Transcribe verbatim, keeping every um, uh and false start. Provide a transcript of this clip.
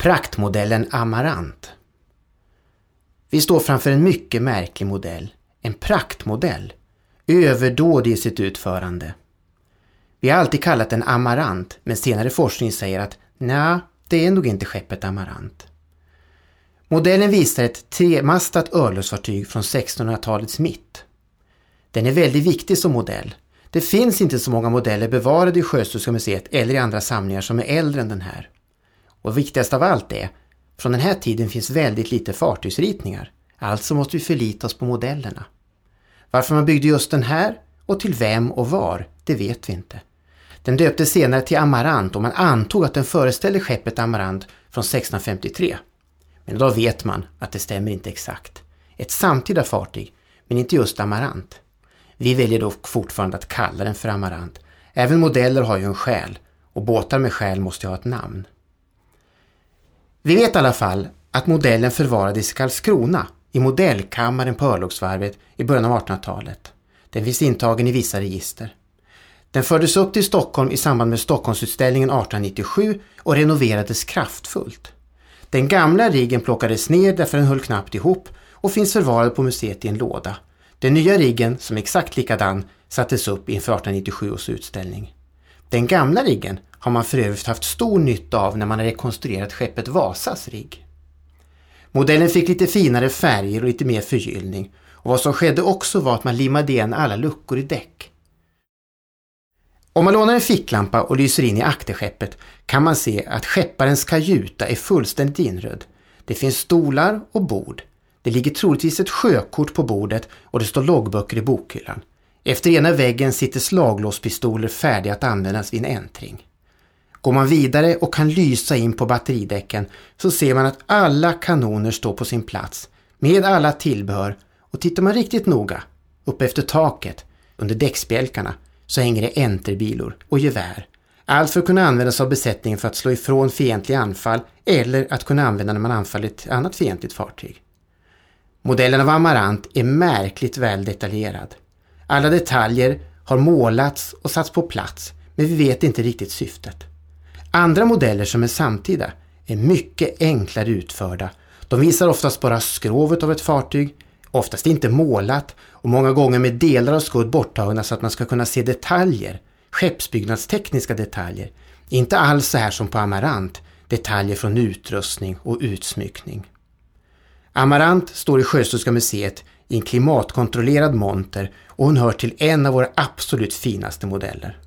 Praktmodellen Amarant. Vi står framför en mycket märklig modell. En praktmodell. Överdådig i sitt utförande. Vi har alltid kallat den Amarant, men senare forskning säger att nej, det är nog inte skeppet Amarant. Modellen visar ett tremastat örlogsfartyg från sextonhundratalets mitt. Den är väldigt viktig som modell. Det finns inte så många modeller bevarade i Sjöhistoriska museet eller i andra samlingar som är äldre än den här. Och viktigast av allt är, från den här tiden finns väldigt lite fartygsritningar. Alltså måste vi förlita oss på modellerna. Varför man byggde just den här och till vem och var, det vet vi inte. Den döptes senare till Amarant och man antog att den föreställer skeppet Amarant från sextonhundrafemtiotre. Men då vet man att det stämmer inte exakt. Ett samtida fartyg, men inte just Amarant. Vi väljer dock fortfarande att kalla den för Amarant. Även modeller har ju en själ och båtar med själ måste ju ha ett namn. Vi vet i alla fall att modellen förvarades i Karlskrona i modellkammaren på örlogsvarvet i början av artonhundratalet. Den finns intagen i vissa register. Den fördes upp till Stockholm i samband med Stockholmsutställningen artonhundranittiosju och renoverades kraftfullt. Den gamla riggen plockades ner därför den höll knappt ihop och finns förvarad på museet i en låda. Den nya riggen, som är exakt likadan, sattes upp inför artonhundranittiosju års utställning. Den gamla riggen har man för övrigt haft stor nytta av när man har rekonstruerat skeppet Vasas rigg. Modellen fick lite finare färger och lite mer förgyllning. Och vad som skedde också var att man limmade igen alla luckor i däck. Om man lånar en ficklampa och lyser in i akterskeppet kan man se att skepparens kajuta är fullständigt inröd. Det finns stolar och bord. Det ligger troligtvis ett sjökort på bordet och det står loggböcker i bokhyllan. Efter ena väggen sitter slaglåspistoler färdiga att användas vid en äntring. Går man vidare och kan lysa in på batteridäcken så ser man att alla kanoner står på sin plats med alla tillbehör, och tittar man riktigt noga upp efter taket under däcksbjälkarna så hänger det enterbilor och gevär. Allt för att kunna användas av besättningen för att slå ifrån fientliga anfall eller att kunna använda när man anfaller ett annat fientligt fartyg. Modellen av Amarant är märkligt väl detaljerad. Alla detaljer har målats och satts på plats, men vi vet inte riktigt syftet. Andra modeller som är samtida är mycket enklare utförda. De visar oftast bara skrovet av ett fartyg, oftast inte målat och många gånger med delar av skrovet borttagna så att man ska kunna se detaljer, skeppsbyggnadstekniska detaljer. Inte alls så här som på Amarant, detaljer från utrustning och utsmyckning. Amarant står i Sjöhistoriska museet i en klimatkontrollerad monter och hon hör till en av våra absolut finaste modeller.